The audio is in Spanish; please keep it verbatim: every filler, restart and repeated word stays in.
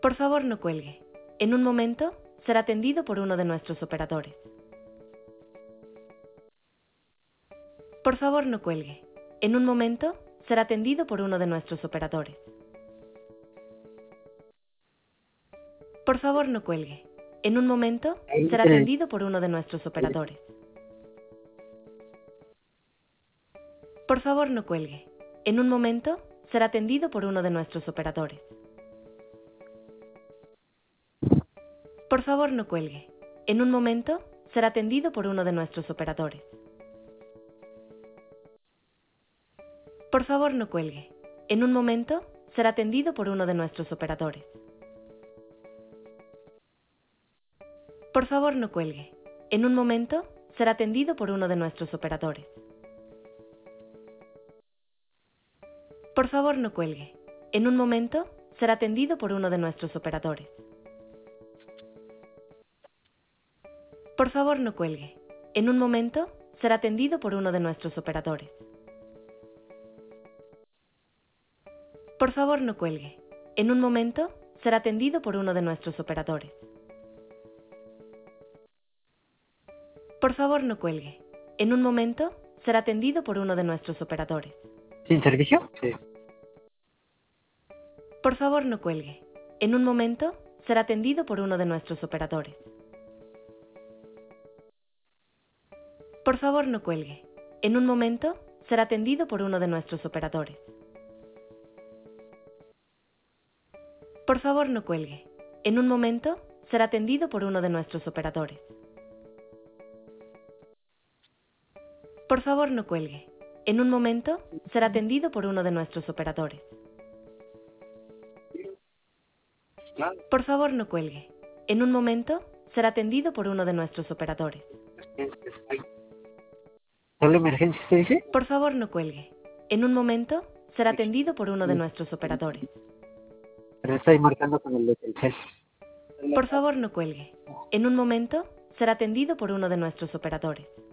Por favor, no cuelgue. En un momento, será atendido por uno de nuestros operadores. Por favor, no cuelgue. En un momento, será atendido por uno de nuestros operadores. Por favor, no cuelgue. En un momento, será atendido por uno de nuestros operadores. Por favor, no cuelgue. En un momento, será atendido por uno de nuestros operadores. Por favor, no cuelgue. En un momento, será atendido por uno de nuestros operadores. Por favor, no cuelgue. En un momento, será atendido por uno de nuestros operadores. Por favor, no cuelgue. En un momento, será atendido por uno de nuestros operadores. Por favor, no cuelgue. En un momento, será atendido por uno de nuestros operadores. Por favor, no cuelgue. En un momento, será atendido por uno de nuestros operadores. Por favor, no cuelgue. En un momento, será atendido por uno de nuestros operadores. Por favor, no cuelgue. En un momento, será atendido por uno de nuestros operadores. ¿Sin servicio? Sí. Por favor, no cuelgue. En un momento, será atendido por uno de nuestros operadores. Por favor, no cuelgue. En un momento, será atendido por uno de nuestros operadores. Por favor, no cuelgue. En un momento, será atendido por uno de nuestros operadores. Por favor, no cuelgue. En un momento, será atendido por uno de nuestros operadores. Por favor, no cuelgue. En un momento, será atendido por uno de nuestros operadores. ¿Solo emergencia se dice? Por favor, no cuelgue. En un momento, será atendido por uno de nuestros operadores. Pero estoy marcando con el de Telcel. Por favor, no cuelgue. En un momento, será atendido por uno de nuestros operadores.